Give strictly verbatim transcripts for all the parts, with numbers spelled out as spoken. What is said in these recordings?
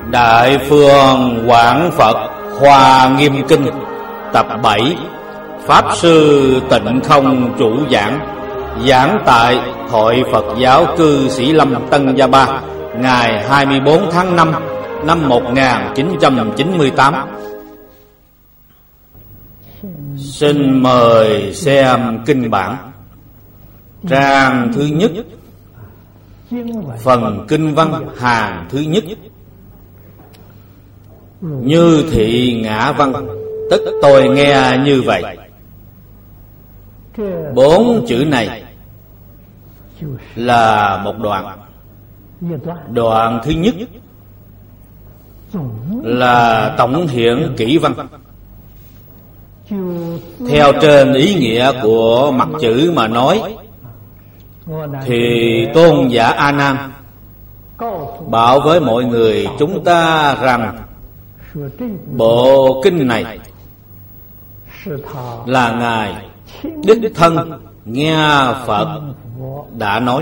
Đại Phương Quảng Phật Hoa Nghiêm Kinh tập bảy. Pháp sư Tịnh Không chủ giảng. Giảng tại Hội Phật giáo cư Sĩ Lâm Tân Gia Ba, ngày hai mươi bốn tháng năm năm một nghìn chín trăm chín mươi tám. Xin mời xem kinh bản. Trang thứ nhất, phần kinh văn hàng thứ nhất. Như thị ngã văn, tức tôi nghe như vậy. Bốn chữ này là một đoạn. Đoạn thứ nhất là tổng hiện kỹ văn. Theo trên ý nghĩa của mặt chữ mà nói, thì Tôn giả A Nan bảo với mọi người chúng ta rằng bộ kinh này là Ngài đích thân nghe Phật đã nói,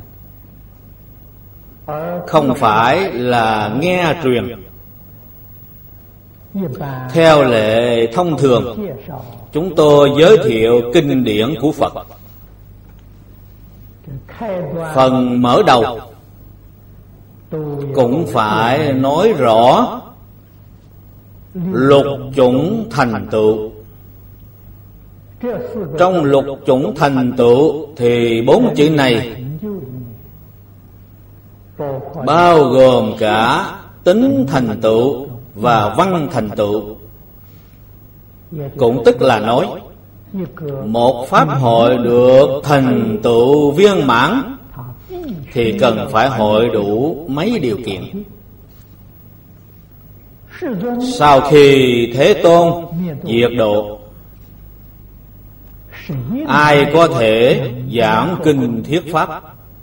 không phải là nghe truyền. Theo lệ thông thường, chúng tôi giới thiệu kinh điển của Phật. Phần mở đầu cũng phải nói rõ lục chủng thành tựu. Trong lục chủng thành tựu thì bốn chữ này bao gồm cả tính thành tựu và văn thành tựu. Cũng tức là nói, một pháp hội được thành tựu viên mãn thì cần phải hội đủ mấy điều kiện. Sau khi Thế Tôn diệt độ, ai có thể giảng kinh thuyết pháp?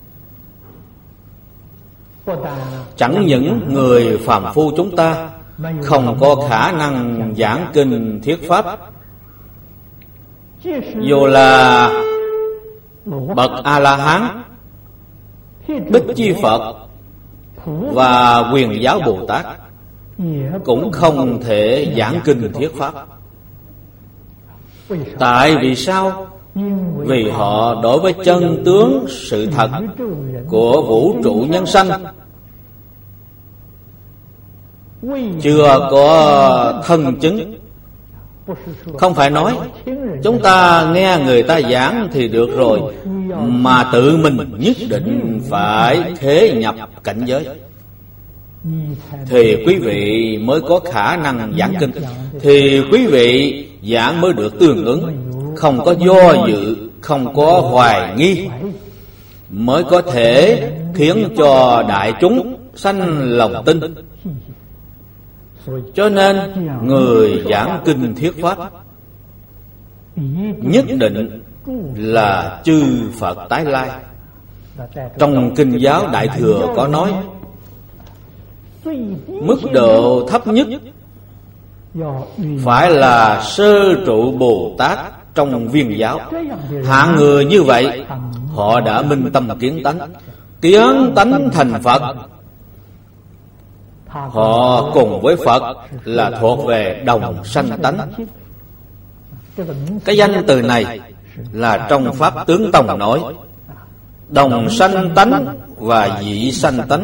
Chẳng những người phàm phu chúng ta không có khả năng giảng kinh thuyết pháp, dù là bậc A-la-hán, Bích Chi Phật và Quyền Giáo Bồ Tát cũng không thể giảng kinh thuyết pháp. Tại vì sao? Vì họ đối với chân tướng sự thật của vũ trụ nhân sanh chưa có thân chứng. Không phải nói chúng ta nghe người ta giảng thì được rồi, mà tự mình nhất định phải thế nhập cảnh giới thì quý vị mới có khả năng giảng kinh, thì quý vị giảng mới được tương ứng, không có do dự, không có hoài nghi, mới có thể khiến cho đại chúng sanh lòng tin. Cho nên người giảng kinh thuyết pháp nhất định là chư Phật tái lai. Trong kinh giáo Đại Thừa có nói, mức độ thấp nhất phải là sơ trụ Bồ Tát trong viên giáo. Hạng người như vậy, họ đã minh tâm kiến tánh, kiến tánh thành Phật. Họ cùng với Phật là thuộc về đồng sanh tánh. Cái danh từ này là trong Pháp Tướng Tông nói đồng sanh tánh và dị sanh tánh.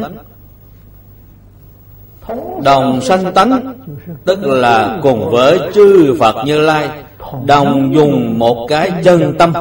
Đồng sanh tánh tức là cùng với chư Phật Như Lai đồng dùng một cái chân tâm.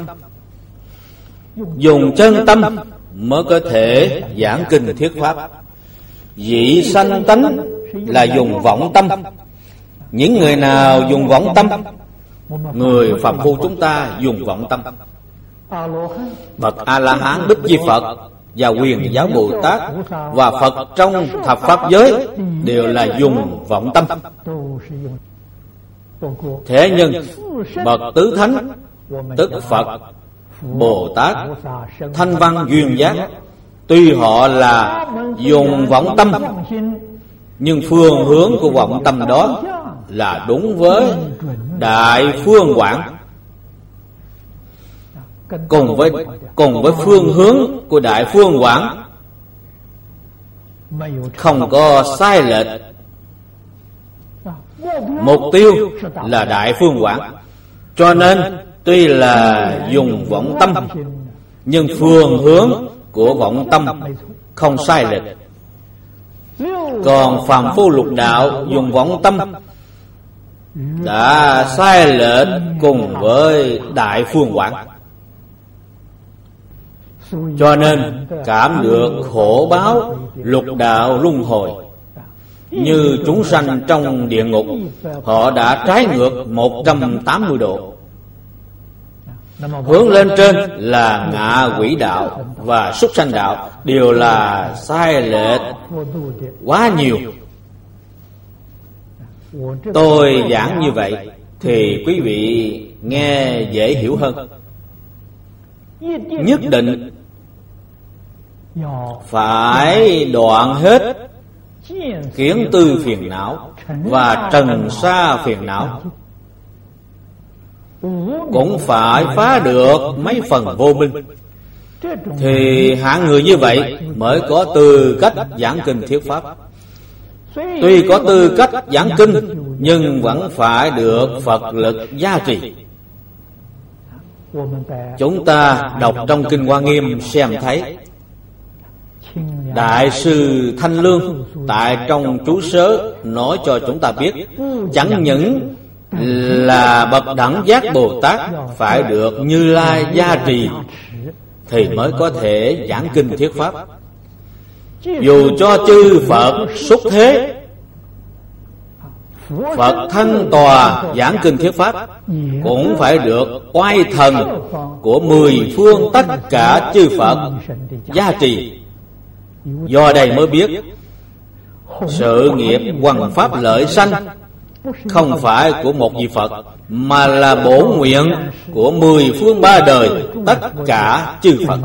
Dùng chân tâm mới có thể giảng kinh thuyết pháp. Dị sanh tánh là dùng vọng tâm. Những người nào dùng vọng tâm? Người phàm phu chúng ta dùng vọng tâm. Bậc A-la-hán, Bích Chi Phật và Quyền Giáo Bồ Tát và Phật trong thập pháp giới đều là dùng vọng tâm. Thế nhưng bậc tứ thánh, tức Phật, Bồ Tát, Thanh Văn, Duyên Giác, tuy họ là dùng vọng tâm, nhưng phương hướng của vọng tâm đó là đúng với Đại Phương Quảng. Cùng với cùng với phương hướng của Đại Phương Quảng không có sai lệch. Mục tiêu là đại phương quảng, cho nên tuy là dùng vọng tâm, nhưng phương hướng của vọng tâm không sai lệch. Còn phàm phu lục đạo dùng vọng tâm đã sai lệch cùng với đại phương quảng, cho nên cảm được khổ báo lục đạo luân hồi. Như chúng sanh trong địa ngục, họ đã trái ngược một trăm tám mươi độ. Hướng lên trên là ngạ quỷ đạo và súc sanh đạo, đều là sai lệch quá nhiều. Tôi giảng như vậy thì quý vị nghe dễ hiểu hơn. Nhất định phải đoạn hết kiến tư phiền não và trần sa phiền não, cũng phải phá được mấy phần vô minh, thì hạng người như vậy mới có tư cách giảng kinh thuyết pháp. Tuy có tư cách giảng kinh, nhưng vẫn phải được Phật lực gia trì. Chúng ta đọc trong Kinh Hoa Nghiêm xem thấy, Đại sư Thanh Lương tại trong chú sớ nói cho chúng ta biết, chẳng những là bậc đẳng giác Bồ Tát phải được Như Lai gia trì thì mới có thể giảng kinh thuyết pháp. Dù cho chư Phật xuất thế, Phật thân tòa giảng kinh thuyết pháp, cũng phải được oai thần của mười phương tất cả chư Phật gia trì. Do đây mới biết sự nghiệp hoằng pháp lợi sanh không phải của một vị Phật, mà là bổ nguyện của mười phương ba đời tất cả chư Phật.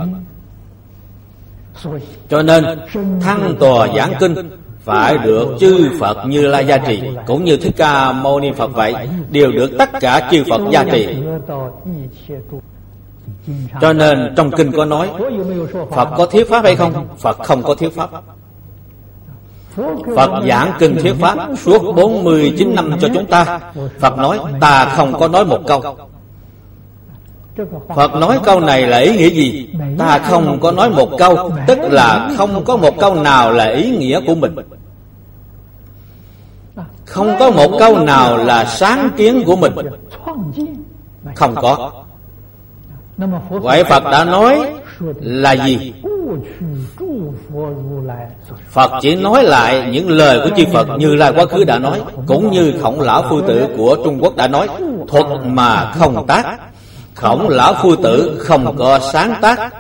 Cho nên thăng tòa giảng kinh phải được chư Phật Như Lai gia trì, cũng như Thích Ca Mâu Ni Phật vậy, đều được tất cả chư Phật gia trì. Cho nên trong kinh có nói Phật có thuyết pháp hay không? Phật không có thuyết pháp. Phật giảng kinh thuyết pháp suốt bốn mươi chín năm cho chúng ta. Phật nói ta không có nói một câu. Phật nói câu này là ý nghĩa gì? Ta không có nói một câu, tức là không có một câu nào là ý nghĩa của mình, không có một câu nào là sáng kiến của mình, không có. Vậy Phật đã nói là gì? Phật chỉ nói lại những lời của chư Phật Như Lai quá khứ đã nói, cũng như Khổng Lão Phu Tử của Trung Quốc đã nói, thuật mà không tác. Khổng Lão Phu Tử không có sáng tác,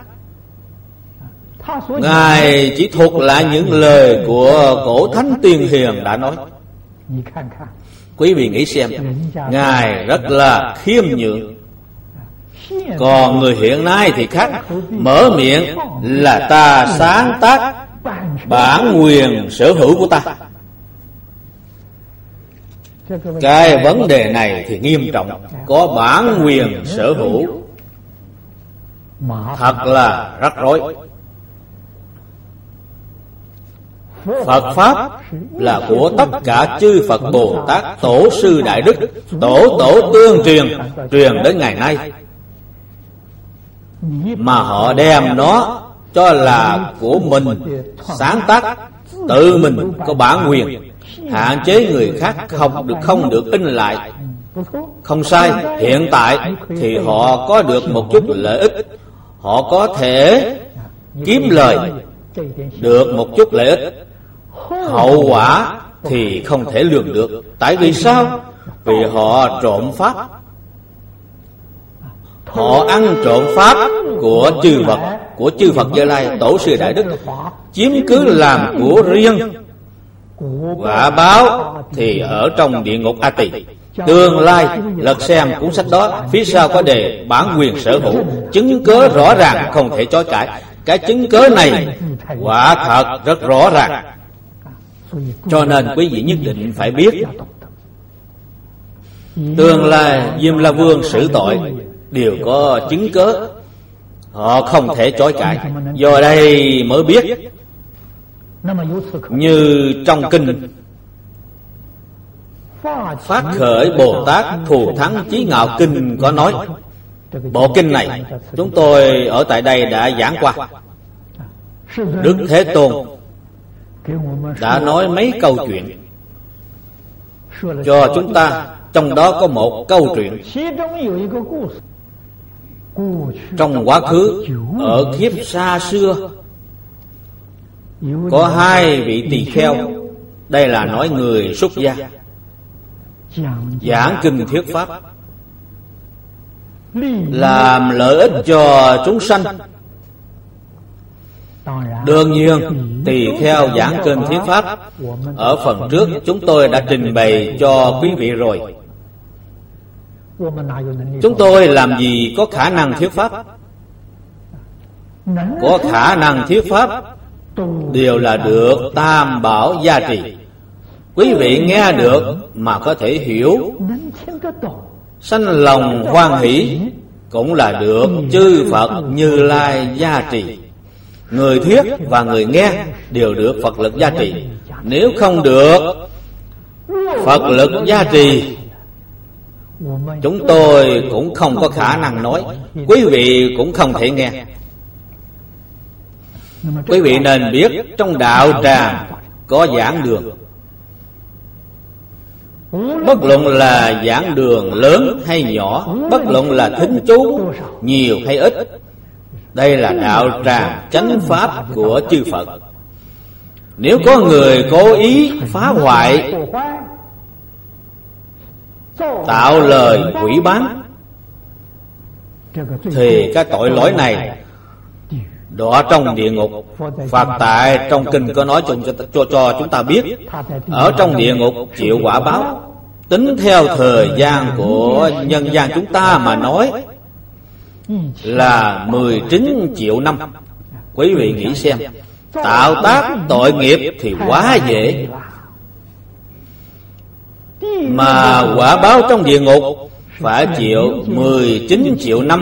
Ngài chỉ thuật lại những lời của cổ thánh tiên hiền đã nói. Quý vị nghĩ xem, Ngài rất là khiêm nhượng. Còn người hiện nay thì khác, mở miệng là ta sáng tác bản quyền sở hữu của ta. Cái vấn đề này thì nghiêm trọng. Có bản quyền sở hữu thật là rắc rối. Phật Pháp là của tất cả chư Phật Bồ Tát, Tổ sư Đại Đức, Tổ Tổ tương truyền, truyền đến ngày nay, mà họ đem nó cho là của mình sáng tác, tự mình có bản quyền, hạn chế người khác không được không được in lại. Không sai. Hiện tại thì họ có được một chút lợi ích, họ có thể kiếm lời được một chút lợi ích. Hậu quả thì không thể lường được. Tại vì sao? Vì họ trộm pháp, họ ăn trộm pháp của chư Phật, của chư Phật Như Lai, Tổ sư Đại Đức, chiếm cứ làm của riêng. Quả báo thì ở trong địa ngục A Tỳ. Tương lai lật xem cuốn sách đó, phía sau có đề bản quyền sở hữu, chứng cớ rõ ràng không thể chối cãi. Cái chứng cớ này quả thật rất rõ ràng. Cho nên quý vị nhất định phải biết, tương lai Diêm La Vương xử tội đều có chứng cớ, họ không thể chối cãi. Do đây mới biết Như trong kinh Phát Khởi Bồ Tát Thù Thắng Chí Ngạo Kinh có nói. Bộ kinh này chúng tôi ở tại đây đã giảng qua. Đức Thế Tôn đã nói mấy câu chuyện cho chúng ta. Trong đó có một câu chuyện trong quá khứ, ở kiếp xa xưa, có hai vị tỳ kheo. Đây là nói người xuất gia, giảng kinh thuyết pháp, làm lợi ích cho chúng sanh. Đương nhiên, tỳ kheo giảng kinh thuyết pháp ở phần trước chúng tôi đã trình bày cho quý vị rồi. Chúng tôi làm gì có khả năng thuyết pháp? Có khả năng thuyết pháp đều là được Tam Bảo gia trì. Quý vị nghe được mà có thể hiểu, sanh lòng hoan hỷ, cũng là được chư Phật Như Lai gia trì. Người thuyết và người nghe đều được Phật lực gia trì. Nếu không được Phật lực gia trì, chúng tôi cũng không có khả năng nói, quý vị cũng không thể nghe. Quý vị nên biết, trong đạo tràng có giảng đường. Bất luận là giảng đường lớn hay nhỏ, bất luận là thính chú nhiều hay ít, đây là đạo tràng chánh pháp của chư Phật. Nếu có người cố ý phá hoại, tạo lời quỷ bán, thì cái tội lỗi này đọa trong địa ngục. Phật tại trong kinh có nói cho, cho, cho chúng ta biết, ở trong địa ngục chịu quả báo. Tính theo thời gian của nhân gian chúng ta mà nói là mười chín triệu năm. Quý vị nghĩ xem, tạo tác tội nghiệp thì quá dễ, mà quả báo trong địa ngục phải chịu mười chín triệu năm.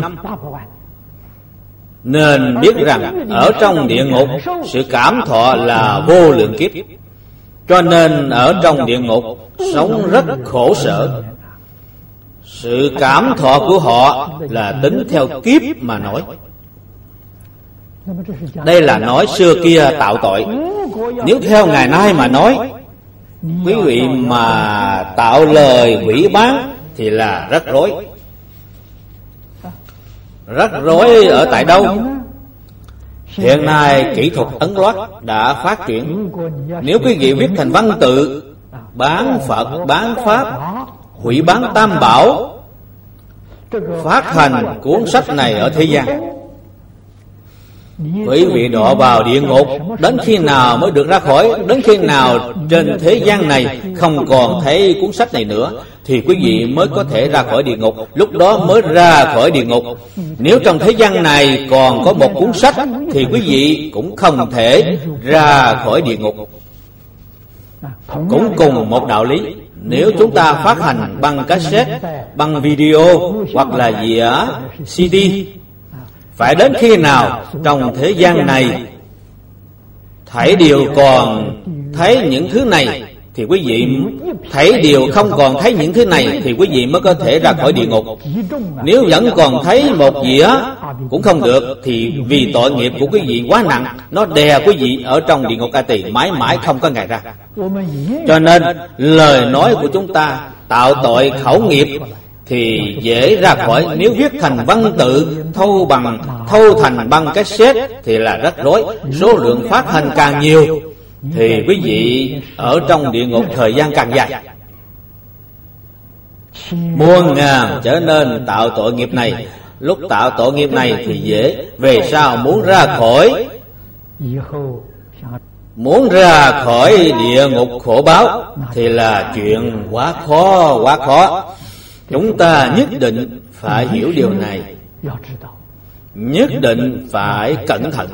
Nên biết rằng ở trong địa ngục sự cảm thọ là vô lượng kiếp. Cho nên ở trong địa ngục sống rất khổ sở. Sự cảm thọ của họ là tính theo kiếp mà nói. Đây là nói xưa kia tạo tội. Nếu theo ngày nay mà nói, quý vị mà tạo lời quỷ bán thì là rất rối. Rất rối ở tại đâu? Hiện nay kỹ thuật ấn loát đã phát triển. Nếu quý vị viết thành văn tự, bán Phật, bán Pháp, hủy bán Tam Bảo, phát hành cuốn sách này ở thế gian, quý vị đọa vào địa ngục. Đến khi nào mới được ra khỏi? Đến khi nào trên thế gian này không còn thấy cuốn sách này nữa thì quý vị mới có thể ra khỏi địa ngục. Lúc đó mới ra khỏi địa ngục. Nếu trong thế gian này còn có một cuốn sách thì quý vị cũng không thể ra khỏi địa ngục. Cũng cùng một đạo lý, nếu chúng ta phát hành bằng cassette, bằng video hoặc là dĩa xê đê, phải đến khi nào trong thế gian này thảy đều còn thấy những thứ này thì quý vị thảy đều không còn thấy những thứ này thì quý vị mới có thể ra khỏi địa ngục. Nếu vẫn còn thấy một dĩa cũng không được thì vì tội nghiệp của quý vị quá nặng, nó đè quý vị ở trong địa ngục A Tỳ mãi mãi không có ngày ra. Cho nên lời nói của chúng ta tạo tội khẩu nghiệp thì dễ ra khỏi. Nếu viết thành văn tự, thâu bằng thâu thành băng cassette thì là rất rối. Số lượng phát hành càng nhiều thì quý vị ở trong địa ngục thời gian càng dài, muôn ngàn trở nên tạo tội nghiệp này. Lúc tạo tội nghiệp này thì dễ, về sau muốn ra khỏi muốn ra khỏi địa ngục khổ báo thì là chuyện quá khó, quá khó. Chúng ta nhất định phải hiểu điều này, nhất định phải cẩn thận,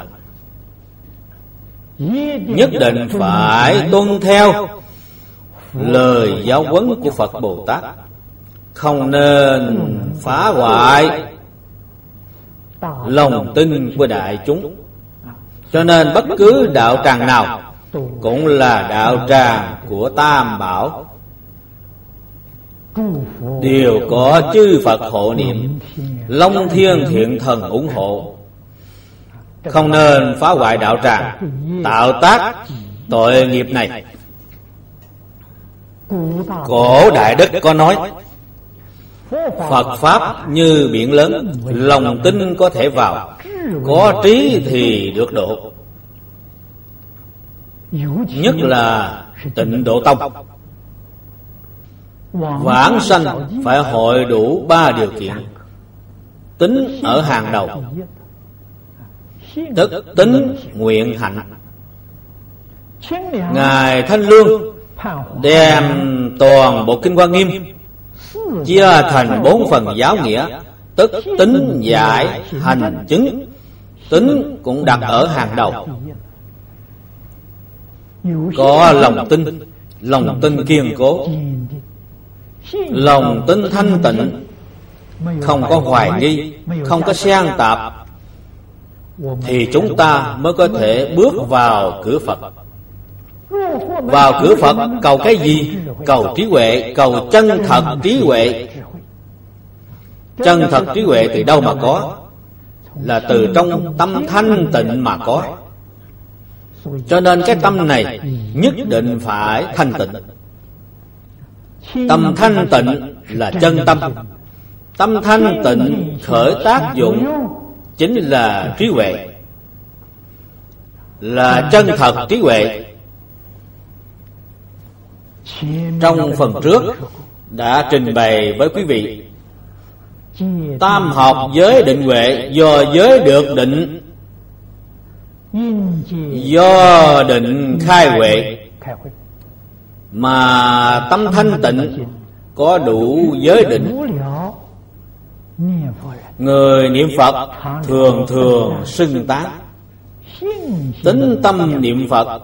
nhất định phải tuân theo lời giáo huấn của Phật Bồ Tát, không nên phá hoại lòng tin của đại chúng. Cho nên bất cứ đạo tràng nào cũng là đạo tràng của Tam Bảo, đều có chư Phật hộ niệm, Long Thiên Thiện Thần ủng hộ. Không nên phá hoại đạo tràng, tạo tác tội nghiệp này. Cổ Đại Đức có nói, Phật Pháp như biển lớn, lòng tin có thể vào, có trí thì được độ. Nhất là Tịnh Độ Tông, vãng sanh phải hội đủ ba điều kiện, tính ở hàng đầu, tức tính nguyện hạnh. Ngài Thanh Lương đem toàn bộ Kinh Hoa Nghiêm chia thành bốn phần giáo nghĩa, tức tính, giải, hành, chứng. Tính cũng đặt ở hàng đầu. Có lòng tin, lòng tin kiên cố, lòng tin thanh tịnh, không có hoài nghi, không có xen tạp, thì chúng ta mới có thể bước vào cửa Phật. Vào cửa Phật cầu cái gì? Cầu trí huệ, cầu chân thật trí huệ. Chân thật trí huệ từ đâu mà có? Là từ trong tâm thanh tịnh mà có. Cho nên cái tâm này nhất định phải thanh tịnh. Tâm thanh tịnh là chân tâm. Tâm thanh tịnh khởi tác dụng chính là trí huệ, là chân thật trí huệ. Trong phần trước đã trình bày với quý vị, tam học giới định huệ do giới được định, do định khai huệ. Mà tâm thanh tịnh có đủ giới định, người niệm Phật thường thường xưng tán. Tính tâm niệm Phật,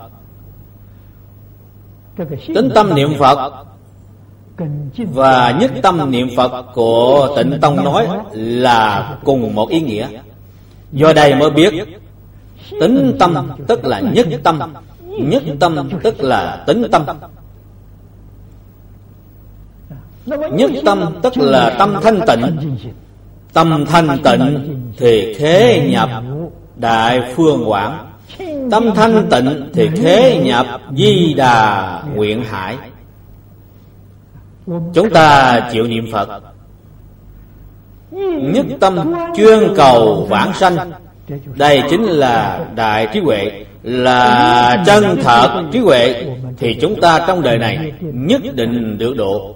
tính tâm niệm Phật và nhất tâm niệm Phật của Tịnh Tông nói là cùng một ý nghĩa. Do đây mới biết, tính tâm tức là nhất tâm, nhất tâm tức là tính tâm. Nhất tâm tức là tâm thanh tịnh. Tâm thanh tịnh thì khế nhập Đại Phương Quảng. Tâm thanh tịnh thì khế nhập Di Đà Nguyện Hải. Chúng ta chịu niệm Phật, nhất tâm chuyên cầu vãng sanh. Đây chính là đại trí huệ, là chân thật trí huệ. Thì chúng ta trong đời này nhất định được độ.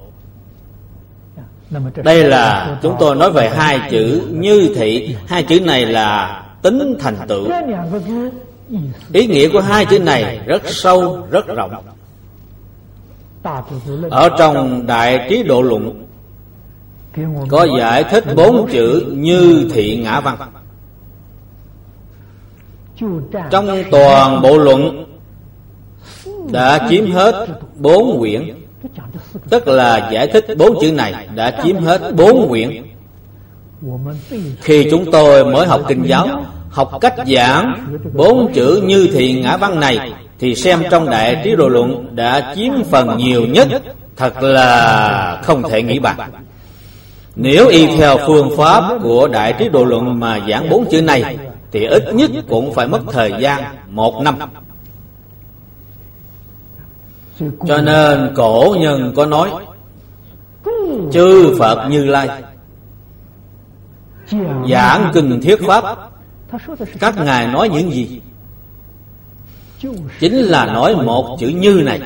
Đây là chúng tôi nói về hai chữ như thị. Hai chữ này là tính thành tựu. Ý nghĩa của hai chữ này rất sâu, rất rộng. Ở trong Đại Trí Độ Luận có giải thích bốn chữ như thị ngã văn. Trong toàn bộ luận đã chiếm hết bốn quyển, tức là giải thích bốn chữ này đã chiếm hết bốn quyển. Khi chúng tôi mới học kinh giáo, học cách giảng bốn chữ như thị ngã văn này, thì xem trong Đại Trí Độ Luận đã chiếm phần nhiều nhất, thật là không thể nghĩ bàn. Nếu y theo phương pháp của Đại Trí Độ Luận mà giảng bốn chữ này, thì ít nhất cũng phải mất thời gian một năm. Cho nên cổ nhân có nói, chư Phật Như Lai giảng kinh thuyết pháp, các ngài nói những gì? Chính là nói một chữ như này.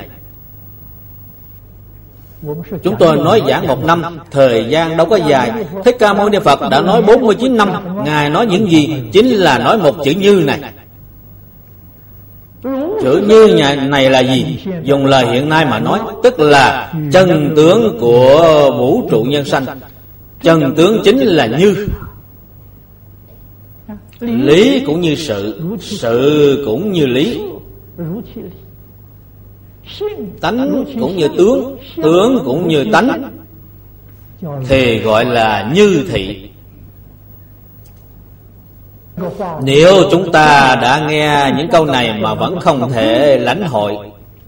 Chúng tôi nói giảng một năm, thời gian đâu có dài. Thích Ca Mâu Ni Phật đã nói bốn mươi chín năm, ngài nói những gì? Chính là nói một chữ như này. Chữ như này là gì? Dùng lời hiện nay mà nói, tức là chân tướng của vũ trụ nhân sanh. Chân tướng chính là như. Lý cũng như sự, sự cũng như lý. Tánh cũng như tướng, tướng cũng như tánh, thì gọi là như thị. Nếu chúng ta đã nghe những câu này mà vẫn không thể lãnh hội,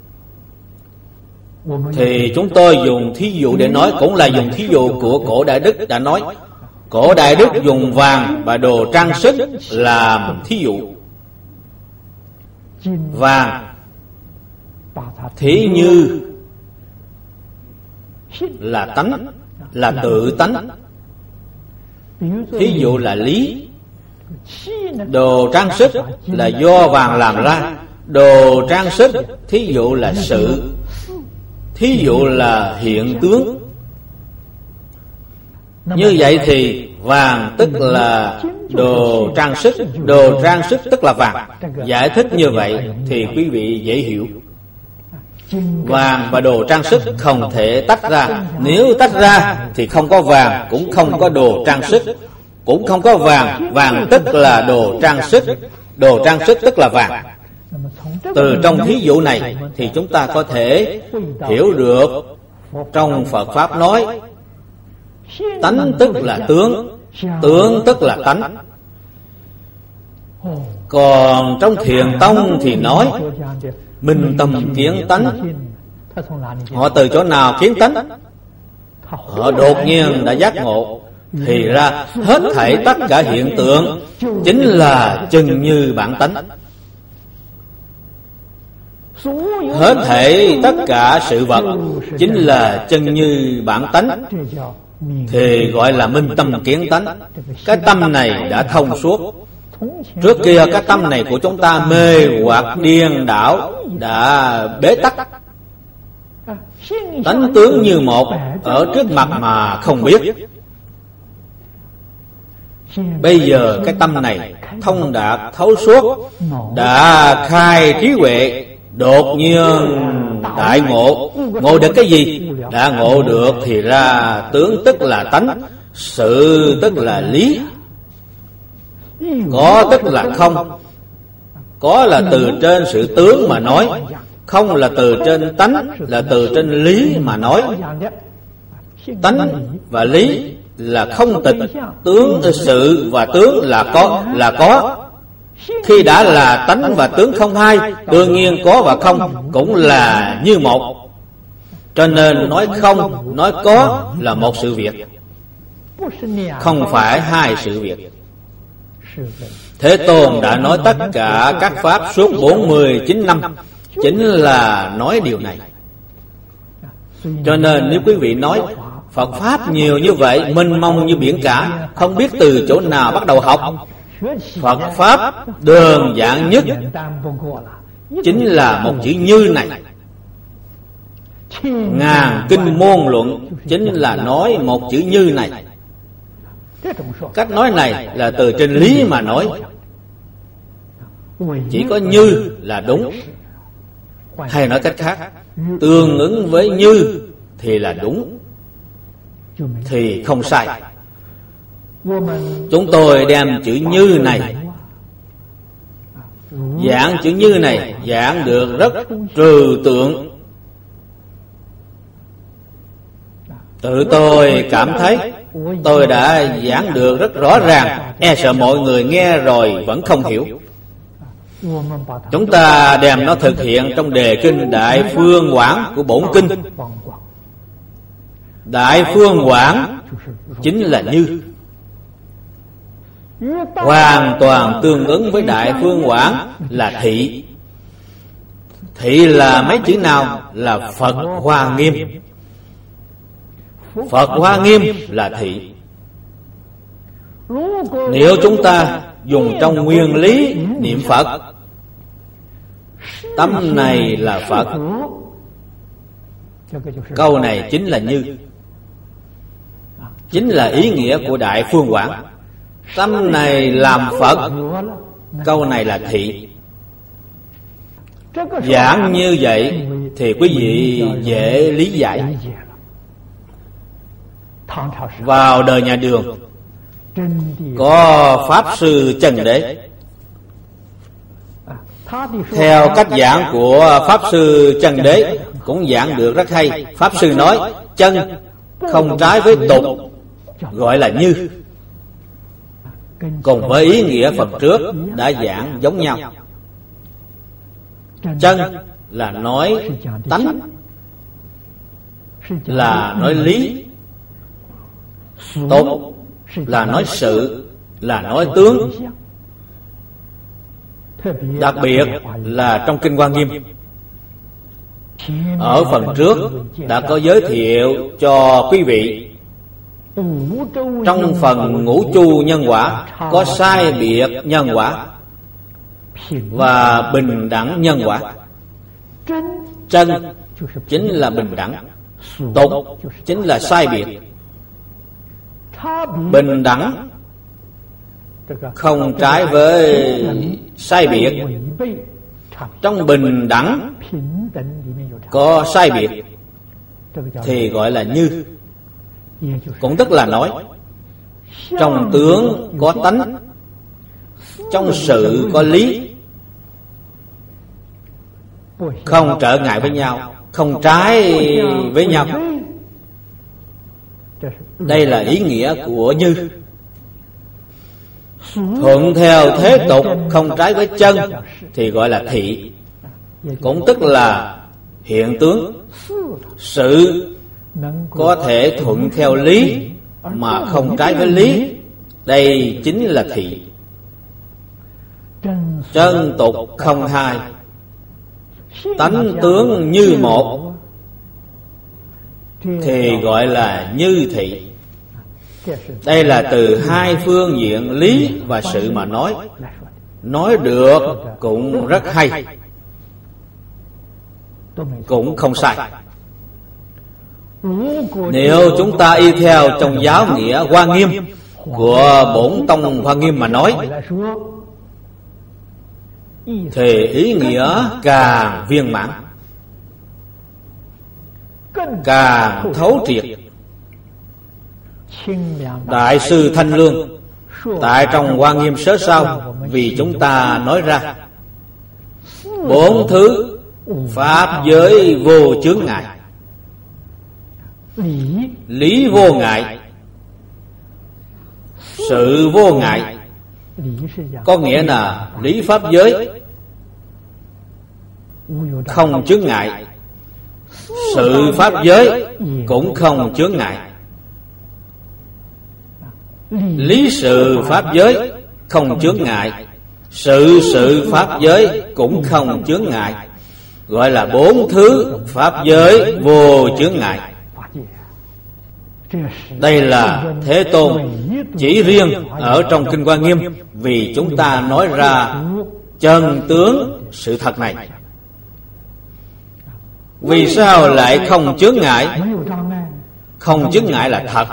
thì chúng tôi dùng thí dụ để nói, cũng là dùng thí dụ của cổ Đại Đức đã nói. Cổ Đại Đức dùng vàng và đồ trang sức làm thí dụ. Vàng thí như là tánh, là tự tánh, thí dụ là lý. Đồ trang sức là do vàng làm ra. Đồ trang sức thí dụ là sự, thí dụ là hiện tướng. Như vậy thì vàng tức là đồ trang sức, đồ trang sức tức là vàng. Giải thích như vậy thì quý vị dễ hiểu. Vàng và đồ trang sức không thể tách ra. Nếu tách ra thì không có vàng, cũng không có đồ trang sức. Cũng không có vàng, vàng tức là đồ trang sức, đồ trang sức tức là vàng. Từ trong thí dụ này thì chúng ta có thể hiểu được trong Phật Pháp nói tánh tức là tướng, tướng tức là tánh. Còn trong Thiền Tông thì nói minh tâm kiến tánh. Họ từ chỗ nào kiến tánh? Họ đột nhiên đã giác ngộ, thì ra hết thảy tất cả hiện tượng chính là chừng như bản tánh. Hết thảy tất cả sự vật chính là chừng như bản tánh, thì gọi là minh tâm kiến tánh. Cái tâm này đã thông suốt. Trước kia cái tâm này của chúng ta mê hoặc điên đảo, đã bế tắc. Tánh tướng như một ở trước mặt mà không biết. Bây giờ cái tâm này thông đạt thấu suốt, đã khai trí huệ, đột nhiên đại ngộ. Ngộ được cái gì? Đã ngộ được thì ra tướng tức là tánh, sự tức là lý. Có tức là không. Có là từ trên sự tướng mà nói, không là từ trên tánh, là từ trên lý mà nói. Tánh và lý là không tịch, tướng sự và tướng là có, là có. Khi đã là tánh và tướng không hai, đương nhiên có và không cũng là như một. Cho nên nói không, nói có là một sự việc, không phải hai sự việc. Thế Tôn đã nói tất cả các pháp suốt bốn mươi chín năm chính là nói điều này. Cho nên nếu quý vị nói Phật Pháp nhiều như vậy, mênh mông như biển cả, không biết từ chỗ nào bắt đầu học. Phật Pháp đơn giản nhất chính là một chữ như này. Ngàn kinh môn luận chính là nói một chữ như này. Cách nói này là từ trên lý mà nói. Chỉ có như là đúng. Hay nói cách khác, tương ứng với như thì là đúng, thì không sai. Chúng tôi đem chữ như này, giảng chữ như này giảng được rất trừu tượng. Tự tôi cảm thấy tôi đã giảng được rất rõ ràng, e sợ mọi người nghe rồi vẫn không hiểu. Chúng ta đem nó thực hiện trong đề kinh Đại Phương Quảng của bổn kinh. Đại Phương Quảng chính là như, hoàn toàn tương ứng với Đại Phương Quảng là thị. Thị là mấy chữ nào? Là Phật Hoa Nghiêm. Phật Hoa Nghiêm là thị. Nếu chúng ta dùng trong nguyên lý niệm Phật, tâm này là Phật, câu này chính là như, chính là ý nghĩa của Đại Phương Quảng. Tâm này làm Phật, câu này là thị. Giảng như vậy thì quý vị dễ lý giải. Vào đời nhà Đường có Pháp Sư Chân Đế. Theo cách giảng của Pháp Sư Chân Đế cũng giảng được rất hay. Pháp Sư nói chân không trái với tục, gọi là như. cùng với ý nghĩa phần trước đã giảng giống nhau. Chân là nói tánh, là nói lý. Tục là nói sự, là nói tướng. Đặc biệt là trong Kinh Hoa Nghiêm, ở phần trước đã có giới thiệu cho quý vị. Trong phần ngũ chu nhân quả có sai biệt nhân quả và bình đẳng nhân quả. Chân chính là bình đẳng, tục chính là sai biệt. Bình đẳng không trái với sai biệt. Trong bình đẳng có sai biệt thì gọi là như. Cũng tức là nói trong tướng có tánh, trong sự có lý, không trở ngại với nhau, không trái với nhau. Đây là ý nghĩa của như. Thuận theo thế tục, không trái với chân thì gọi là thị. Cũng tức là hiện tướng. Sự có thể thuận theo lý mà không trái với lý, đây chính là thị. Chân tục không hai, tánh tướng như một thì gọi là như thị. Đây là từ hai phương diện lý và sự mà nói. Nói được cũng rất hay, cũng không sai. Nếu chúng ta y theo trong giáo nghĩa Hoa Nghiêm của Bổn Tông Hoa Nghiêm mà nói, thì ý nghĩa càng viên mãn, càng thấu triệt. Đại sư Thanh Lương tại trong Hoa Nghiêm Sớ Sao vì chúng ta nói ra bốn thứ pháp giới vô chướng ngại. Lý vô ngại, sự vô ngại, có nghĩa là lý pháp giới không chướng ngại, sự pháp giới cũng không chướng ngại. Lý sự pháp giới không chướng ngại, sự sự pháp giới cũng không chướng ngại, gọi là bốn thứ pháp giới vô chướng ngại. Đây là Thế Tôn chỉ riêng ở trong Kinh Hoa Nghiêm vì chúng ta nói ra chân tướng sự thật này. Vì sao lại không chướng ngại? Không chướng ngại là thật.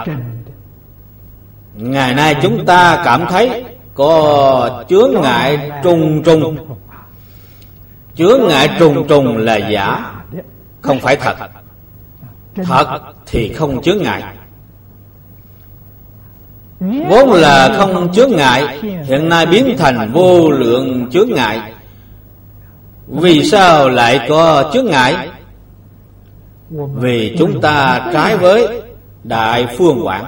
Ngày nay chúng ta cảm thấy có chướng ngại trùng trùng. Chướng ngại trùng trùng là giả, không phải thật. Thật thì không chướng ngại. Vốn là không chướng ngại, hiện nay biến thành vô lượng chướng ngại. Vì sao lại có chướng ngại? Vì chúng ta trái với Đại Phương Quảng,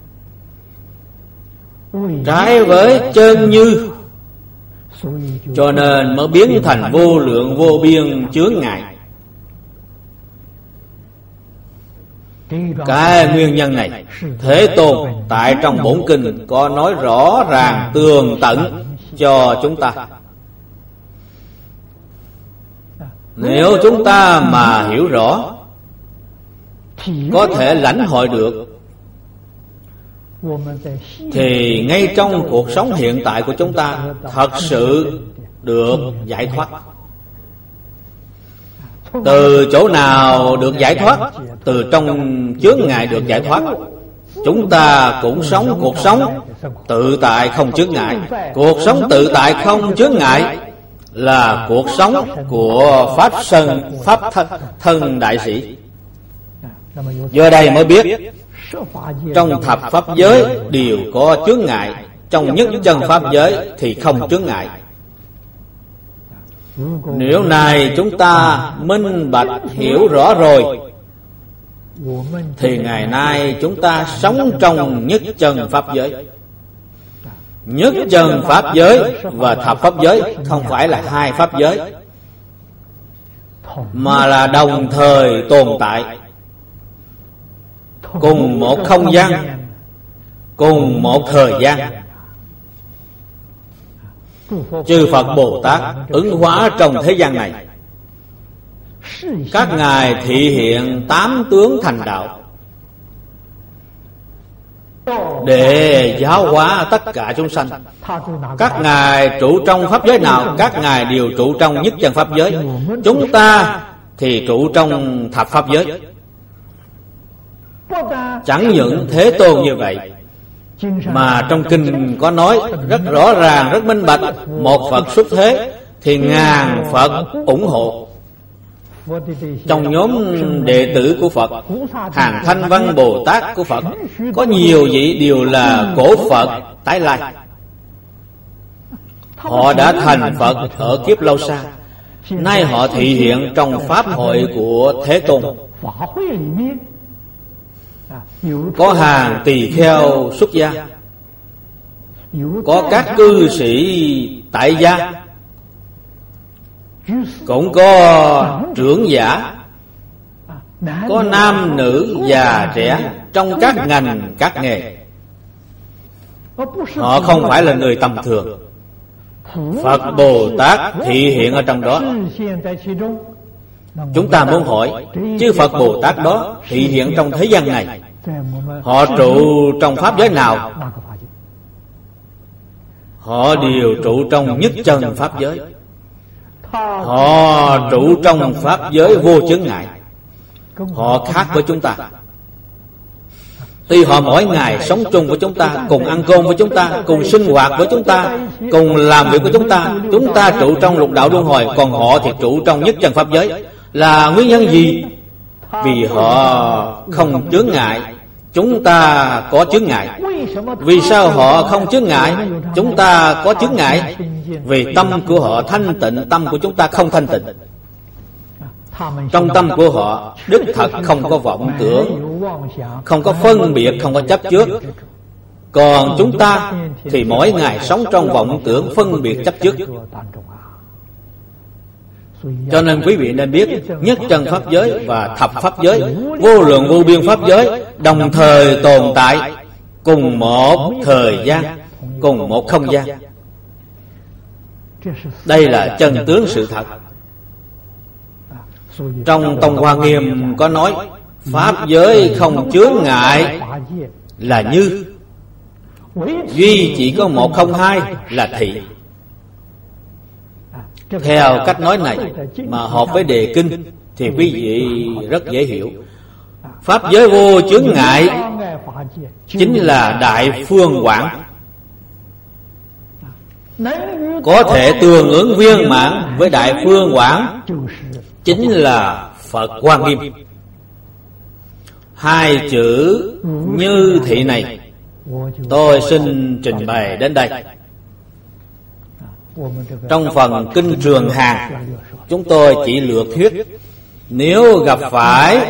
trái với chân như, cho nên mới biến thành vô lượng vô biên chướng ngại. Cái nguyên nhân này Thế Tôn tại trong Bổn Kinh có nói rõ ràng tường tận cho chúng ta. Nếu chúng ta mà hiểu rõ, có thể lãnh hội được, thì ngay trong cuộc sống hiện tại của chúng ta thật sự được giải thoát. Từ chỗ nào được giải thoát? Từ trong chướng ngại được giải thoát. Chúng ta cũng sống cuộc sống tự tại không chướng ngại. Cuộc sống tự tại không chướng ngại là cuộc sống của Pháp Thân, Pháp thân, thân Đại Sĩ. Do đây mới biết trong thập pháp giới đều có chướng ngại, trong nhất chân pháp giới thì không chướng ngại. Nếu này chúng ta minh bạch hiểu rõ rồi, thì ngày nay chúng ta sống trong nhất chân pháp giới. Nhất chân pháp giới và thập pháp giới không phải là hai pháp giới, mà là đồng thời tồn tại, cùng một không gian, cùng một thời gian. Chư Phật Bồ Tát ứng hóa trong thế gian này, các ngài thị hiện tám tướng thành đạo để giáo hóa tất cả chúng sanh. Các ngài trụ trong pháp giới nào, các ngài đều trụ trong nhất chân pháp giới. Chúng ta thì trụ trong thập pháp giới. Chẳng những Thế Tôn như vậy, mà trong kinh có nói rất rõ ràng, rất minh bạch. Một Phật xuất thế thì ngàn Phật ủng hộ. Trong nhóm đệ tử của Phật, hàng Thanh Văn Bồ Tát của Phật, có nhiều vị đều là cổ Phật tái lai. Họ đã thành Phật ở kiếp lâu xa, nay họ thị hiện trong pháp hội của Thế Tôn. Có hàng tỳ kheo xuất gia, có các cư sĩ tại gia, cũng có trưởng giả, có nam nữ già trẻ trong các ngành các nghề. Họ không phải là người tầm thường. Phật Bồ Tát thị hiện ở trong đó. Chúng ta muốn hỏi, chư Phật Bồ Tát đó thị hiện trong thế gian này, họ trụ trong pháp giới nào? Họ đều trụ trong nhất chân pháp giới. Họ trụ trong pháp giới vô chướng ngại. Họ khác với chúng ta. Tuy họ mỗi ngày sống chung với chúng ta, cùng ăn cơm với chúng ta, cùng sinh hoạt với chúng ta, cùng làm việc với chúng ta, chúng ta trụ trong lục đạo luân hồi, còn họ thì trụ trong nhất chân pháp giới. Là nguyên nhân gì? Vì họ không chướng ngại, chúng ta có chướng ngại. Vì sao họ không chướng ngại, chúng ta có chướng ngại? Vì tâm của họ thanh tịnh, tâm của chúng ta không thanh tịnh. Trong tâm của họ đích thật không có vọng tưởng, không có phân biệt, không có chấp trước. Còn chúng ta thì mỗi ngày sống trong vọng tưởng, phân biệt, chấp trước. Cho nên quý vị nên biết, nhất chân pháp giới và thập pháp giới, vô lượng vô biên pháp giới đồng thời tồn tại, cùng một thời gian, cùng một không gian. Đây là chân tướng sự thật. Trong Tông Hoa Nghiêm có nói, pháp giới không chướng ngại là như, duy chỉ có một không hai là thị. Theo cách nói này mà hợp với đề kinh thì quý vị rất dễ hiểu. Pháp giới vô chướng ngại chính là đại phương quảng, có thể tương ứng viên mãn với đại phương quảng chính là Phật Quan Nghiêm. Hai chữ như thị này tôi xin trình bày đến đây. Trong phần kinh Trường Hàng, chúng tôi chỉ lược thuyết. Nếu gặp phải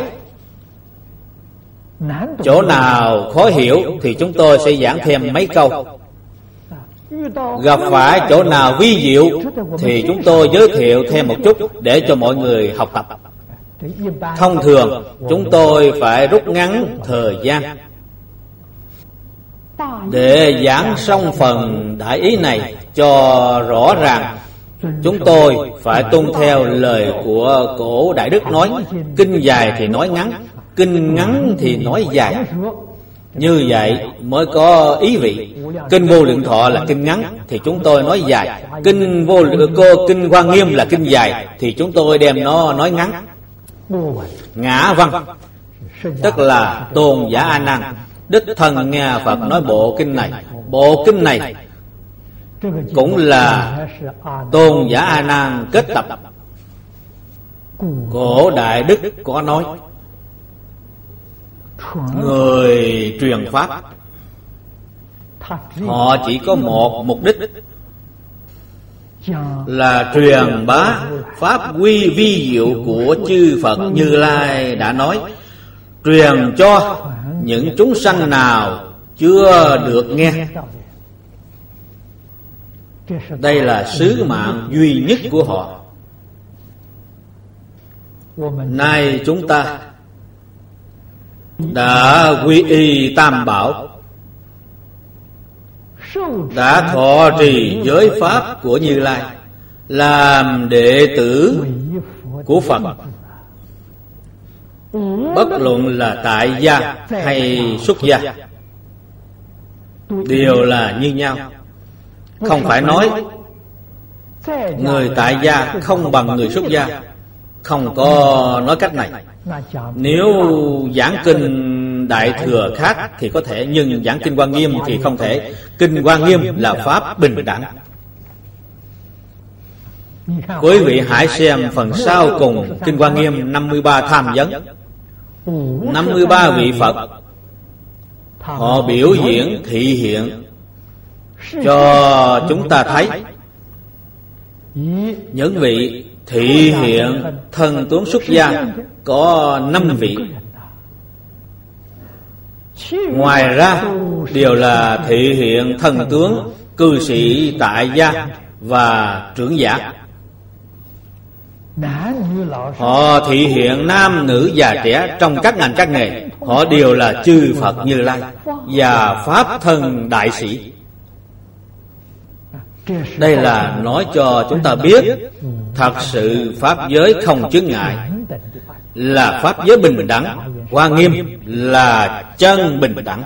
chỗ nào khó hiểu thì chúng tôi sẽ giảng thêm mấy câu. Gặp phải chỗ nào vi diệu thì chúng tôi giới thiệu thêm một chút để cho mọi người học tập. Thông thường chúng tôi phải rút ngắn thời gian để giảng xong phần đại ý này cho rõ ràng. Chúng tôi phải tuân theo lời của cổ Đại Đức nói, kinh dài thì nói ngắn, kinh ngắn thì nói dài. Như vậy mới có ý vị. Kinh Vô Lượng Thọ là kinh ngắn thì chúng tôi nói dài. Kinh vô cô kinh Hoa Nghiêm là kinh dài thì chúng tôi đem nó nói ngắn. Ngã văn tức là Tôn giả A Nan đích thân nghe Phật nói bộ kinh này. Bộ kinh này cũng là Tôn giả A Nan kết tập. Cổ Đại Đức có nói, người truyền pháp họ chỉ có một mục đích là truyền bá pháp quy vi diệu của chư Phật Như Lai đã nói, truyền cho những chúng sanh nào chưa được nghe. Đây là sứ mạng duy nhất của họ. Nay chúng ta đã quy y Tam Bảo, đã thọ trì giới pháp của Như Lai, làm đệ tử của Phật. Bất luận là tại gia hay xuất gia, đều là như nhau. Không phải nói người tại gia không bằng người xuất gia, không có nói cách này. Nếu giảng kinh Đại Thừa khác thì có thể, nhưng giảng kinh Hoa Nghiêm thì không thể. Kinh Hoa Nghiêm là pháp bình đẳng. Quý vị hãy xem phần sau cùng kinh Hoa Nghiêm năm mươi ba tham vấn. năm mươi ba vị Phật họ biểu diễn thị hiện cho chúng ta thấy. Những vị thị hiện thân tướng xuất gia có năm vị. Ngoài ra đều là thị hiện thân tướng cư sĩ tại gia và trưởng giả. Họ thị hiện nam nữ già trẻ trong các ngành các nghề. Họ đều là chư Phật Như Lai và Pháp thân đại sĩ. Đây là nói cho chúng ta biết, thật sự pháp giới không chướng ngại, là pháp giới bình đẳng. Hoa Nghiêm là chân bình đẳng.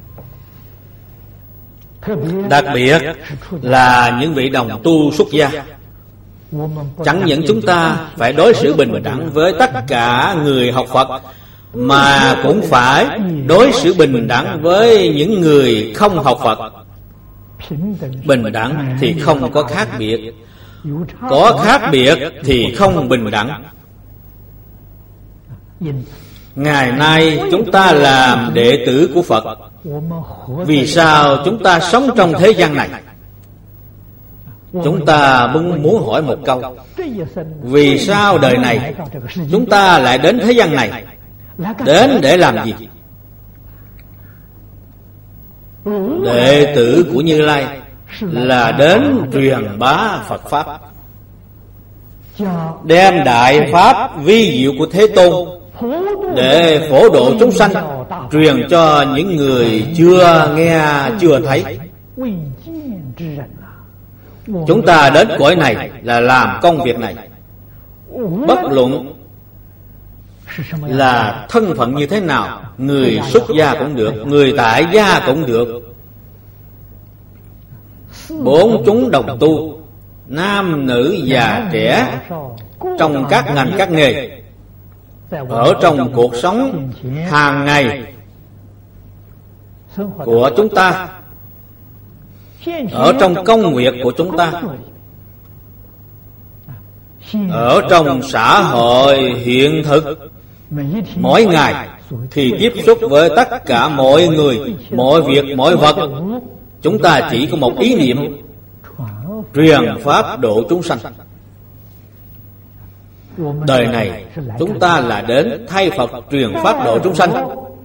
Đặc biệt là những vị đồng tu xuất gia, chẳng những chúng ta phải đối xử bình đẳng với tất cả người học Phật, mà cũng phải đối xử bình đẳng với những người không học Phật. Bình đẳng thì không có khác biệt, có khác biệt thì không bình đẳng. Ngày nay chúng ta làm đệ tử của Phật, vì sao chúng ta sống trong thế gian này? Chúng ta muốn muốn hỏi một câu: vì sao đời này chúng ta lại đến thế gian này? Đến để làm gì? Đệ tử của Như Lai là đến truyền bá Phật Pháp, đem đại Pháp vi diệu của Thế Tôn để phổ độ chúng sanh, truyền cho những người chưa nghe, chưa thấy. Chúng ta đến cõi này là làm công việc này. Bất luận là thân phận như thế nào, người xuất gia cũng được, người tại gia cũng được, bốn chúng đồng tu, nam nữ già trẻ, trong các ngành các nghề, ở trong cuộc sống hàng ngày của chúng ta, ở trong công việc của chúng ta, ở trong xã hội hiện thực, mỗi ngày khi tiếp xúc với tất cả mọi người, mọi việc, mọi vật, chúng ta chỉ có một ý niệm: truyền pháp độ chúng sanh. Đời này chúng ta là đến thay Phật truyền pháp độ chúng sanh.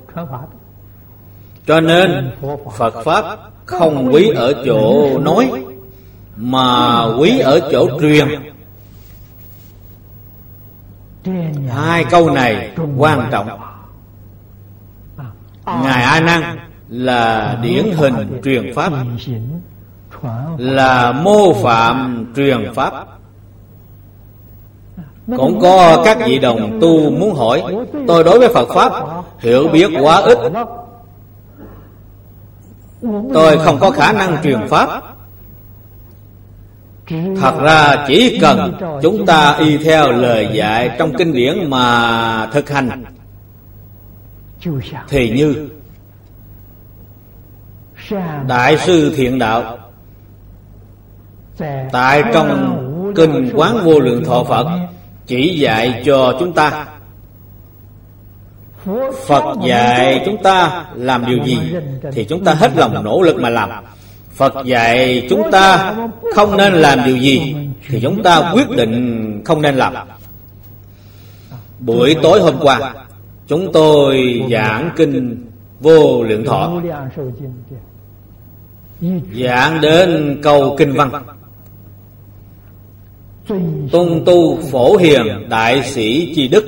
Cho nên Phật Pháp không quý ở chỗ nói, mà quý ở chỗ truyền. Hai câu này quan trọng. Ngài A Nan là điển hình truyền pháp, là mô phạm truyền pháp. Cũng có các vị đồng tu muốn hỏi: tôi đối với Phật Pháp hiểu biết quá ít, tôi không có khả năng truyền pháp. Thật ra chỉ cần chúng ta y theo lời dạy trong kinh điển mà thực hành, thì như Đại sư Thiện Đạo tại trong kinh Quán Vô Lượng Thọ Phật chỉ dạy cho chúng ta. Phật dạy chúng ta làm điều gì thì chúng ta hết lòng nỗ lực mà làm. Phật dạy chúng ta không nên làm điều gì thì chúng ta quyết định không nên làm. Buổi tối hôm qua chúng tôi giảng kinh Vô Lượng Thọ, giảng đến câu kinh văn: tuân tu phổ hiền đại sĩ chi đức.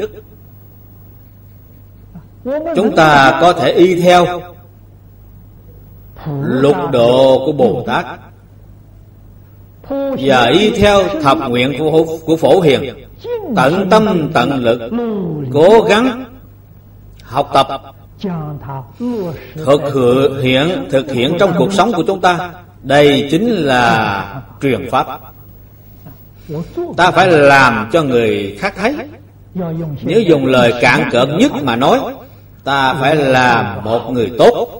Chúng ta có thể y theo lục độ của Bồ Tát và y theo thập nguyện của, của Phổ Hiền, tận tâm tận lực cố gắng học tập thực hiện thực hiện trong cuộc sống của chúng ta. Đây chính là truyền pháp. Ta phải làm cho người khác thấy. Nếu dùng lời cạn cợt nhất mà nói, ta phải làm một người tốt.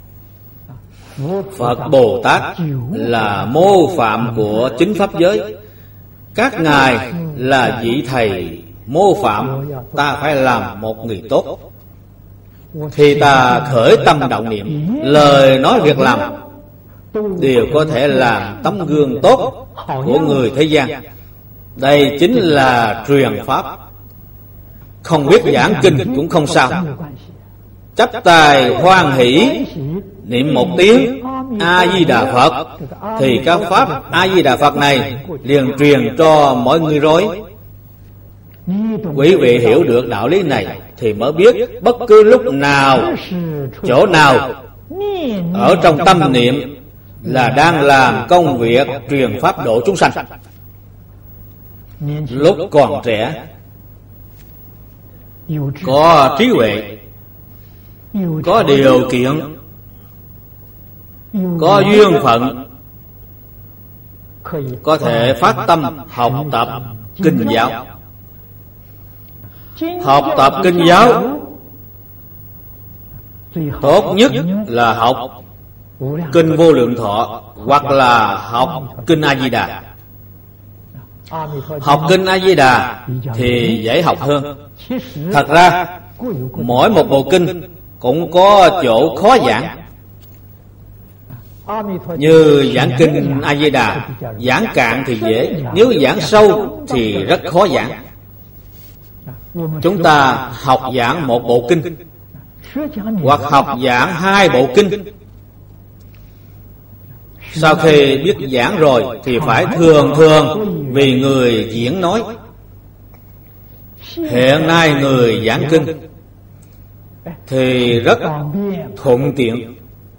Phật Bồ Tát là mô phạm của chính pháp giới. Các ngài là vị thầy mô phạm. Ta phải làm một người tốt. Khi ta khởi tâm động niệm, lời nói việc làm đều có thể làm tấm gương tốt của người thế gian. Đây chính là truyền pháp. Không biết giảng kinh cũng không sao, chắp tay hoan hỷ niệm một tiếng A Di Đà Phật, thì các pháp A Di Đà Phật này liền truyền cho mọi người rồi. Quý vị hiểu được đạo lý này thì mới biết bất cứ lúc nào, chỗ nào, ở trong tâm niệm là đang làm công việc truyền pháp độ chúng sanh. Lúc còn trẻ, có trí huệ, có điều kiện, có duyên phận, có thể phát tâm học tập kinh giáo. Học tập kinh giáo tốt nhất là học kinh Vô Lượng Thọ hoặc là học kinh A Di Đà. Học kinh A Di Đà thì dễ học hơn. Thật ra mỗi một bộ kinh cũng có chỗ khó giảng. Như giảng kinh A Di Đà, giảng cạn thì dễ, nếu giảng sâu thì rất khó giảng. Chúng ta học giảng một bộ kinh hoặc học giảng hai bộ kinh. Sau khi biết giảng rồi thì phải thường thường vì người diễn nói. Hiện nay người giảng kinh thì rất thuận tiện.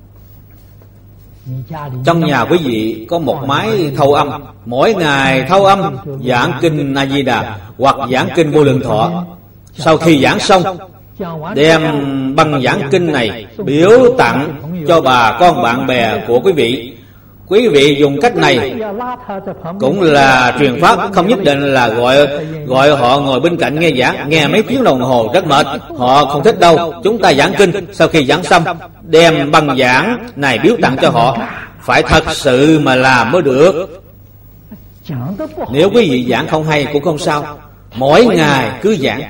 Trong nhà quý vị có một máy thâu âm, mỗi ngày thâu âm giảng kinh A Di Đà hoặc giảng kinh Vô Lượng Thọ. Sau khi giảng xong, đem băng giảng kinh này biếu tặng cho bà con bạn bè của quý vị. Quý vị dùng cách này cũng là truyền pháp, không nhất định là gọi gọi họ ngồi bên cạnh nghe giảng, nghe mấy tiếng đồng hồ rất mệt, họ không thích đâu. Chúng ta giảng kinh, sau khi giảng xong đem băng giảng này biếu tặng cho họ. Phải thật sự mà làm mới được. Nếu quý vị giảng không hay cũng không sao, mỗi ngày cứ giảng.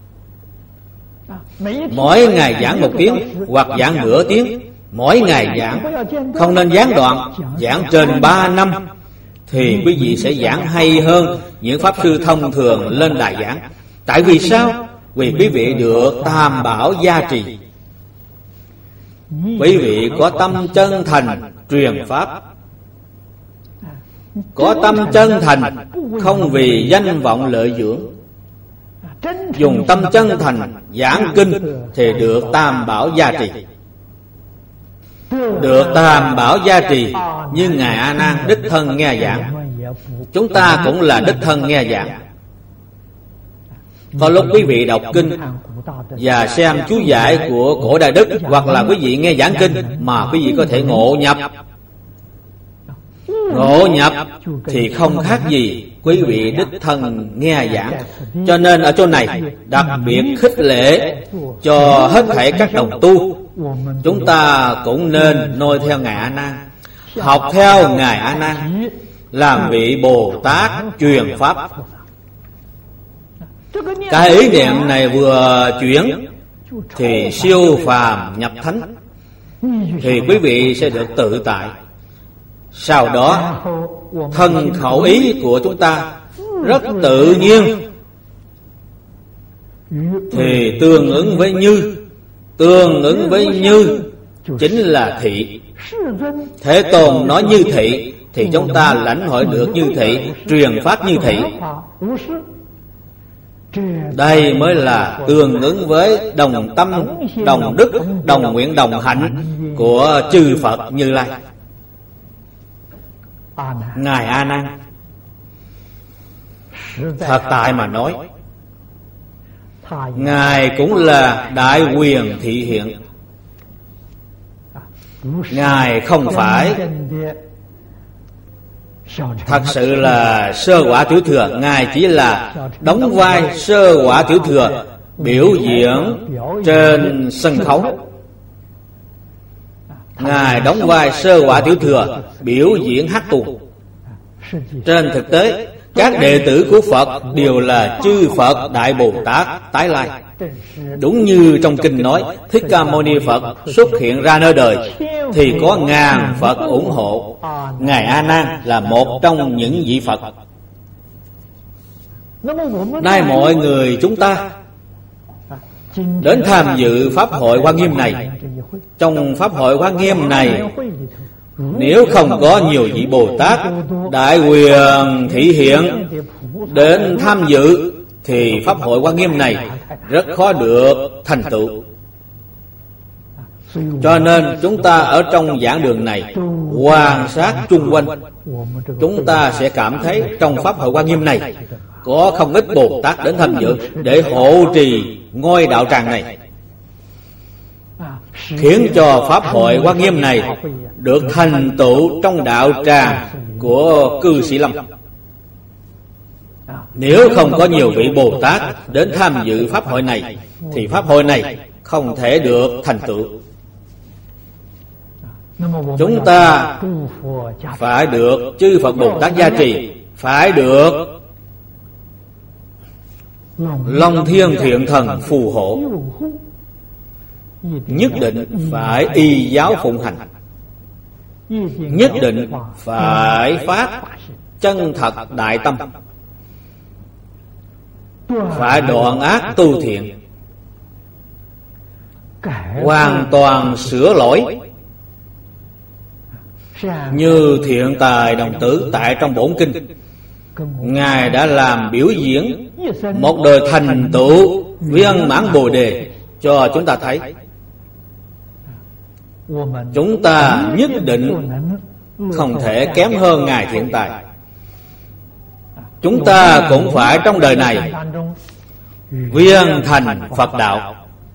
Mỗi ngày giảng một tiếng hoặc giảng nửa tiếng. Mỗi ngày giảng, không nên gián đoạn. Giảng trên ba năm thì quý vị sẽ giảng hay hơn những pháp sư thông thường lên đài giảng. Tại vì sao? Vì quý vị được tam bảo gia trì. Quý vị có tâm chân thành truyền pháp, có tâm chân thành không vì danh vọng lợi dưỡng, dùng tâm chân thành giảng kinh thì được tam bảo gia trì. Được tam bảo gia trì như Ngài A Nan đích thân nghe giảng, chúng ta cũng là đích thân nghe giảng. Có lúc quý vị đọc kinh và xem chú giải của cổ Đại Đức, hoặc là quý vị nghe giảng kinh mà quý vị có thể ngộ nhập. Ngộ nhập thì không khác gì quý vị đích thân nghe giảng. Cho nên ở chỗ này đặc biệt khích lệ cho hết thảy các đồng tu, chúng ta cũng nên noi theo Ngài A Nan, học theo Ngài A Nan, làm vị Bồ Tát truyền pháp. Cái ý niệm này vừa chuyển thì siêu phàm nhập thánh, thì quý vị sẽ được tự tại. Sau đó thân khẩu ý của chúng ta rất tự nhiên thì tương ứng với như. Tương ứng với như chính là thị. Thế Tôn nói như thị thì chúng ta lãnh hội được như thị, truyền pháp như thị. Đây mới là tương ứng với đồng tâm, đồng đức, đồng nguyện, đồng hạnh của chư Phật Như Lai. Ngài A Nan, thật tại mà nói, Ngài cũng là đại quyền thị hiện. Ngài không phải thật sự là sơ quả tiểu thừa. Ngài chỉ là đóng vai sơ quả tiểu thừa, biểu diễn trên sân khấu. Ngài đóng vai sơ quả tiểu thừa, biểu diễn hát tuồng. Trên thực tế, các đệ tử của Phật đều là chư Phật Đại Bồ Tát tái lai. Đúng như trong kinh nói, Thích Ca Mâu Ni Phật xuất hiện ra nơi đời thì có ngàn Phật ủng hộ. Ngài A Nan là một trong những vị Phật. Nay mọi người chúng ta đến tham dự Pháp hội Hoa Nghiêm này. Trong Pháp hội Hoa Nghiêm này, nếu không có nhiều vị Bồ Tát đại quyền thị hiện đến tham dự thì Pháp hội Hoa Nghiêm này rất khó được thành tựu. Cho nên chúng ta ở trong giảng đường này quan sát chung quanh, chúng ta sẽ cảm thấy trong Pháp hội Hoa Nghiêm này có không ít Bồ Tát đến tham dự để hộ trì ngôi đạo tràng này, khiến cho Pháp hội Hoa Nghiêm này được thành tựu trong đạo tràng của cư sĩ Lâm. Nếu không có nhiều vị Bồ Tát đến tham dự Pháp hội này thì Pháp hội này không thể được thành tựu. Chúng ta phải được chư Phật Bồ Tát gia trì, phải được Long Thiên Thiện Thần phù hộ, nhất định phải y giáo phụng hành, nhất định phải phát chân thật đại tâm, phải đoạn ác tu thiện, hoàn toàn sửa lỗi. Như Thiện Tài Đồng Tử tại trong bổn kinh, Ngài đã làm biểu diễn một đời thành tựu viên mãn Bồ Đề cho chúng ta thấy. Chúng ta nhất định không thể kém hơn Ngài Thiện Tài. Chúng ta cũng phải trong đời này viên thành Phật đạo.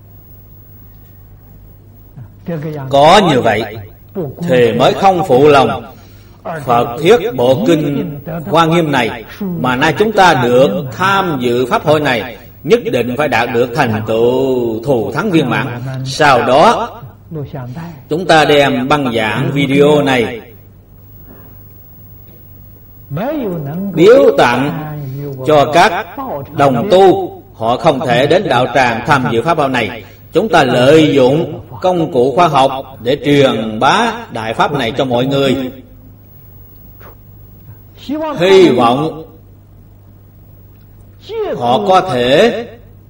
Có như vậy thì mới không phụ lòng Phật thiết bộ kinh Hoa Nghiêm này, mà nay chúng ta được tham dự Pháp hội này nhất định phải đạt được thành tựu thù thắng viên mãn. Sau đó chúng ta đem băng giảng video này biếu tặng cho các đồng tu họ không thể đến đạo tràng tham dự Pháp hội này. Chúng ta lợi dụng công cụ khoa học để truyền bá đại pháp này cho mọi người. Hy vọng họ có thể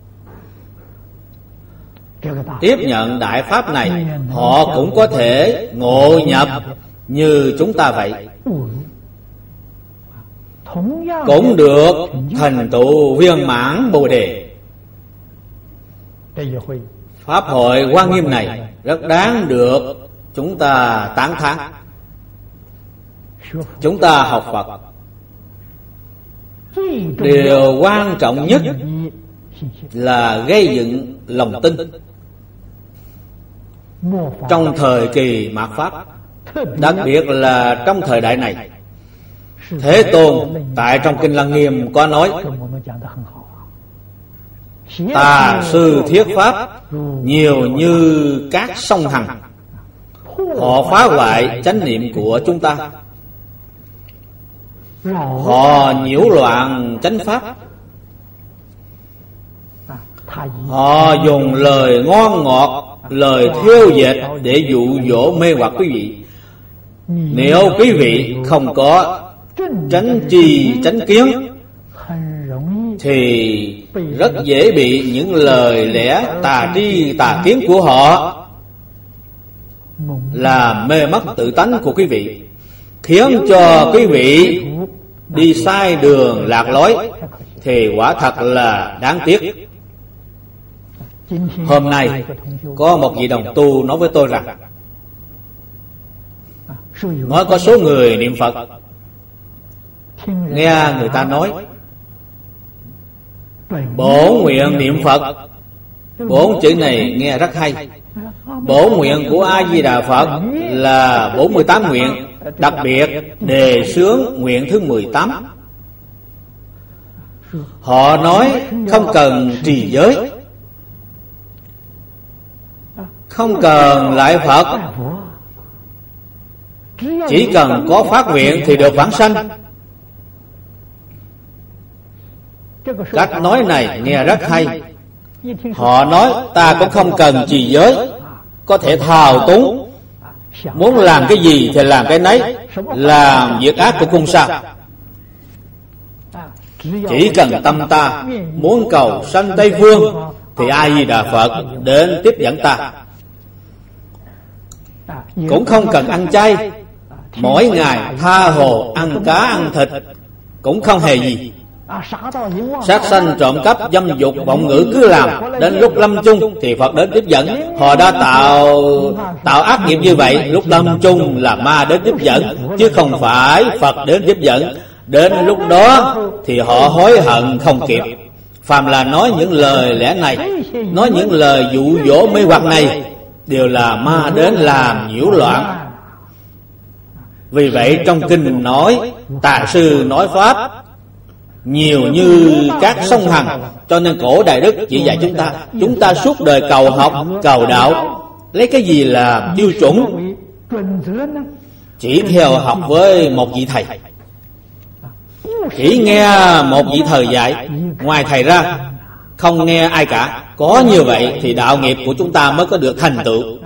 tiếp nhận đại pháp này, họ cũng có thể ngộ nhập như chúng ta vậy, cũng được thành tựu viên mãn Bồ Đề. Pháp hội Hoa Nghiêm này rất đáng được chúng ta tán thán. Chúng ta học Phật, điều quan trọng nhất là gây dựng lòng tin. Trong thời kỳ mạt Pháp, đặc biệt là trong thời đại này, Thế Tôn tại trong Kinh Lăng Nghiêm có nói: tà sư thuyết pháp nhiều như các sông Hằng, họ phá hoại chánh niệm của chúng ta, họ nhiễu loạn chánh pháp, họ dùng lời ngon ngọt, lời thêu dệt để dụ dỗ mê hoặc quý vị. Nếu quý vị không có chánh tri chánh kiến thì rất dễ bị những lời lẽ tà tri tà kiến của họ làm mê mất tự tánh của quý vị. khiến cho quý vị đi sai đường lạc lối, thì quả thật là đáng tiếc. Hôm nay có một vị đồng tu nói với tôi rằng, nói có số người niệm Phật, nghe người ta nói bổ nguyện niệm Phật. Bổn chữ này nghe rất hay. Bổ nguyện của A Di Đà Phật là bốn mươi tám nguyện, đặc biệt đề xướng nguyện thứ mười tám. Họ nói không cần trì giới, không cần lại Phật, chỉ cần có phát nguyện thì được vãng sanh. Cách nói này nghe rất hay. Họ nói ta cũng không cần trì giới, có thể thao túng, muốn làm cái gì thì làm cái nấy, làm việc ác cũng không sao. Chỉ cần tâm ta muốn cầu sanh Tây Phương thì A Di Đà Phật đến tiếp dẫn ta. Cũng không cần ăn chay, mỗi ngày tha hồ ăn cá ăn thịt cũng không hề gì. Sát sanh trộm cắp dâm dục vọng ngữ cứ làm, đến lúc lâm chung thì Phật đến tiếp dẫn. Họ đã tạo tạo ác nghiệp như vậy, lúc lâm chung là ma đến tiếp dẫn, chứ không phải Phật đến tiếp dẫn. Đến lúc đó thì họ hối hận không kịp. Phàm là nói những lời lẽ này, nói những lời dụ dỗ mê hoặc này, đều là ma đến làm nhiễu loạn. Vì vậy trong kinh nói Tạng sư nói pháp nhiều như các sông Hằng, cho nên cổ Đại Đức chỉ dạy chúng ta, chúng ta suốt đời cầu học, cầu đạo, lấy cái gì là tiêu chuẩn? Chỉ theo học với một vị thầy, chỉ nghe một vị thầy dạy, ngoài thầy ra không nghe ai cả. Có như vậy thì đạo nghiệp của chúng ta mới có được thành tựu.